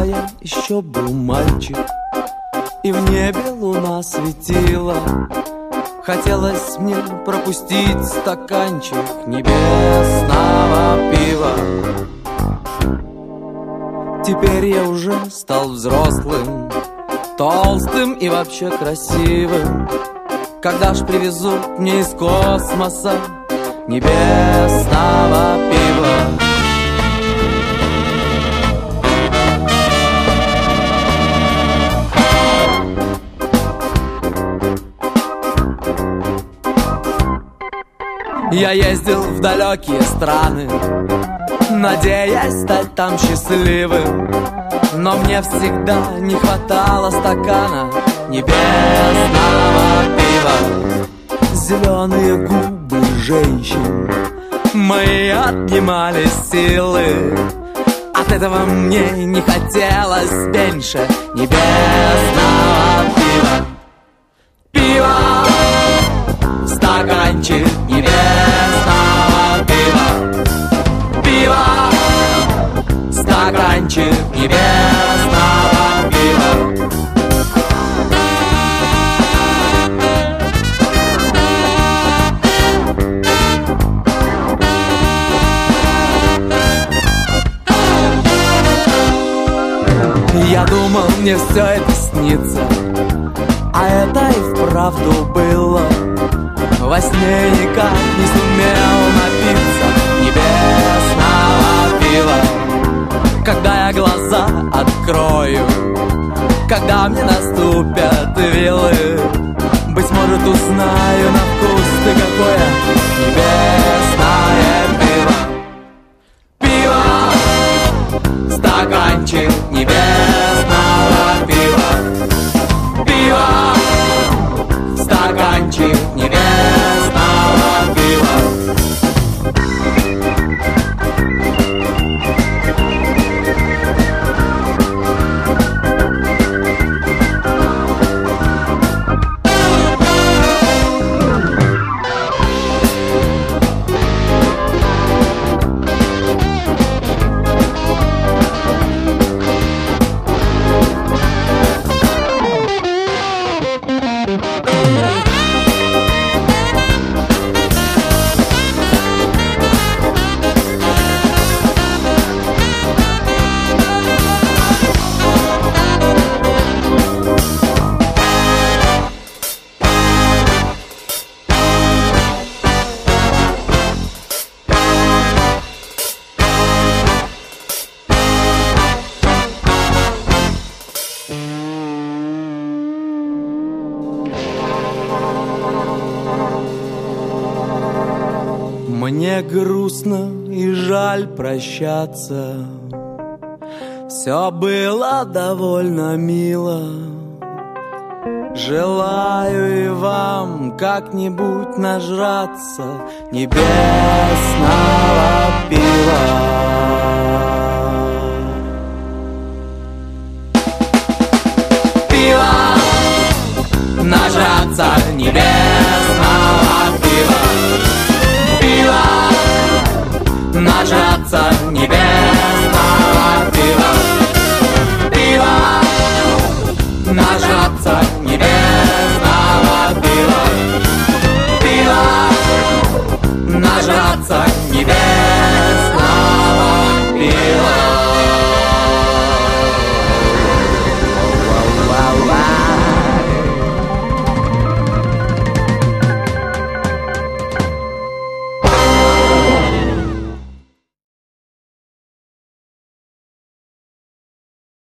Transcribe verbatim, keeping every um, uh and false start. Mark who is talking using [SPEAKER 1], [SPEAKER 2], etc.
[SPEAKER 1] я еще был мальчик, и в небе луна светила. Хотелось мне пропустить стаканчик небесного пива. Теперь я уже стал взрослым, толстым и вообще красивым. Когда ж привезут мне из космоса небесного пива? Я ездил в далекие страны, надеясь стать там счастливым, но мне всегда не хватало стакана небесного пива. Зеленые губы женщин мои отнимали силы, от этого мне не хотелось меньше небесного пива. Пиво, стаканчик небесного пива. Пиво, стаканчик небесного пива. Я думал, мне все это снится, а это и вправду было. Во сне никак не сумел напиться небесного пива. Когда я глаза открою, когда мне наступят вилы, быть может, узнаю на вкус ты какое небесное пиво. Пиво, стаканчик небесного пива. Пиво, стаканчик небесного пива. Мне грустно и жаль прощаться, все было довольно мило. Желаю и вам как-нибудь нажраться небесного пива. Пиво, нажраться небесного пива. Пиво, нажраться небесного пива. Пиво, нажраться небесного пива. Пиво, нажраться